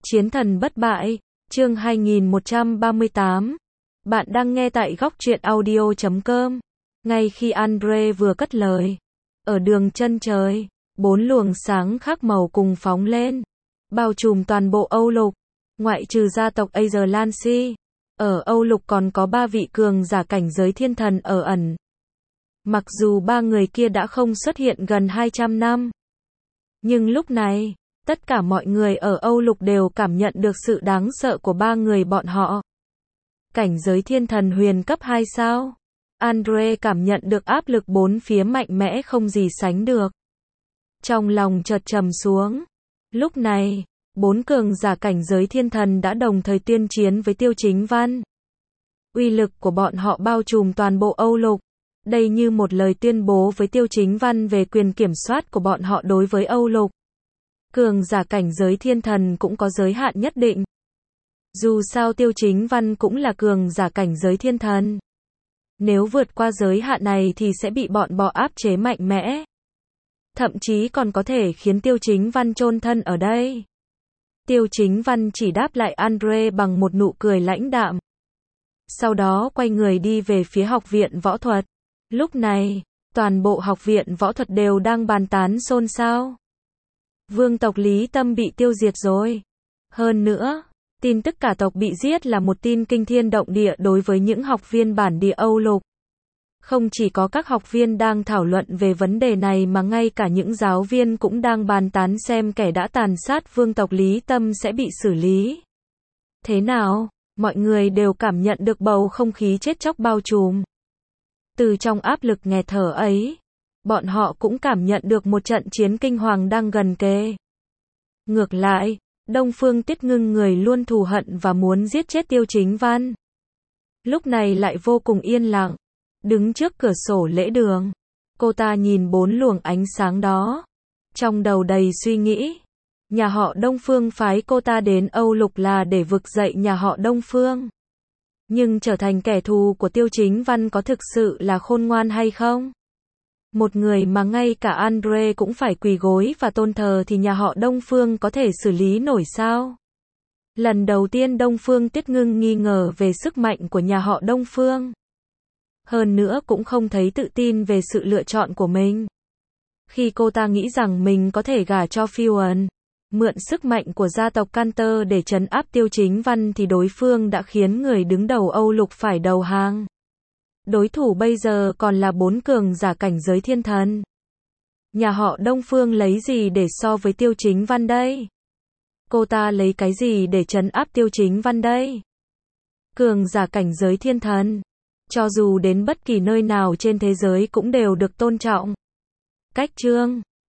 Chiến thần bất bại, chương 2138. Bạn đang nghe tại góc truyện audio.com. Ngay khi Andre vừa cất lời, ở đường chân trời, 4 luồng sáng khác màu cùng phóng lên, bao trùm toàn bộ Âu Lục, ngoại trừ gia tộc Azalansi. Ở Âu Lục còn có 3 vị cường giả cảnh giới thiên thần ở ẩn. Mặc dù 3 người kia đã không xuất hiện gần 200 năm, nhưng lúc này, tất cả mọi người ở Âu Lục đều cảm nhận được sự đáng sợ của 3 người bọn họ. Cảnh giới thiên thần huyền cấp 2 sao? Andre cảm nhận được áp lực bốn phía mạnh mẽ không gì sánh được. Trong lòng chợt trầm xuống. Lúc này, 4 cường giả cảnh giới thiên thần đã đồng thời tuyên chiến với Tiêu Chính Văn. Uy lực của bọn họ bao trùm toàn bộ Âu Lục. Đây như một lời tuyên bố với Tiêu Chính Văn về quyền kiểm soát của bọn họ đối với Âu Lục. Cường giả cảnh giới thiên thần cũng có giới hạn nhất định. Dù sao Tiêu Chính Văn cũng là cường giả cảnh giới thiên thần. Nếu vượt qua giới hạn này thì sẽ bị bọn bọ áp chế mạnh mẽ. Thậm chí còn có thể khiến Tiêu Chính Văn chôn thân ở đây. Tiêu Chính Văn chỉ đáp lại Andre bằng một nụ cười lãnh đạm. Sau đó quay người đi về phía học viện võ thuật. Lúc này, toàn bộ học viện võ thuật đều đang bàn tán xôn xao. Vương tộc Lý Tâm bị tiêu diệt rồi. Hơn nữa, tin tức cả tộc bị giết là một tin kinh thiên động địa đối với những học viên bản địa Âu Lục. Không chỉ có các học viên đang thảo luận về vấn đề này mà ngay cả những giáo viên cũng đang bàn tán xem kẻ đã tàn sát vương tộc Lý Tâm sẽ bị xử lý. Thế nào? Mọi người đều cảm nhận được bầu không khí chết chóc bao trùm. Từ trong áp lực nghẹt thở ấy, bọn họ cũng cảm nhận được một trận chiến kinh hoàng đang gần kề. Ngược lại, Đông Phương Tiết Ngưng người luôn thù hận và muốn giết chết Tiêu Chính Văn. Lúc này lại vô cùng yên lặng, đứng trước cửa sổ lễ đường. Cô ta nhìn 4 luồng ánh sáng đó, trong đầu đầy suy nghĩ. Nhà họ Đông Phương phái cô ta đến Âu Lục là để vực dậy nhà họ Đông Phương. Nhưng trở thành kẻ thù của Tiêu Chính Văn có thực sự là khôn ngoan hay không? Một người mà ngay cả Andre cũng phải quỳ gối và tôn thờ thì nhà họ Đông Phương có thể xử lý nổi sao? Lần đầu tiên Đông Phương Tiết Ngưng nghi ngờ về sức mạnh của nhà họ Đông Phương. Hơn nữa cũng không thấy tự tin về sự lựa chọn của mình. Khi cô ta nghĩ rằng mình có thể gả cho Fuan, mượn sức mạnh của gia tộc Cantor để trấn áp Tiêu Chính Văn thì đối phương đã khiến người đứng đầu Âu Lục phải đầu hàng. Đối thủ bây giờ còn là 4 cường giả cảnh giới thiên thần. Nhà họ Đông Phương lấy gì để so với Tiêu Chính Văn đây? Cô ta lấy cái gì để trấn áp Tiêu Chính Văn đây? Cường giả cảnh giới thiên thần, cho dù đến bất kỳ nơi nào trên thế giới cũng đều được tôn trọng. Cách chương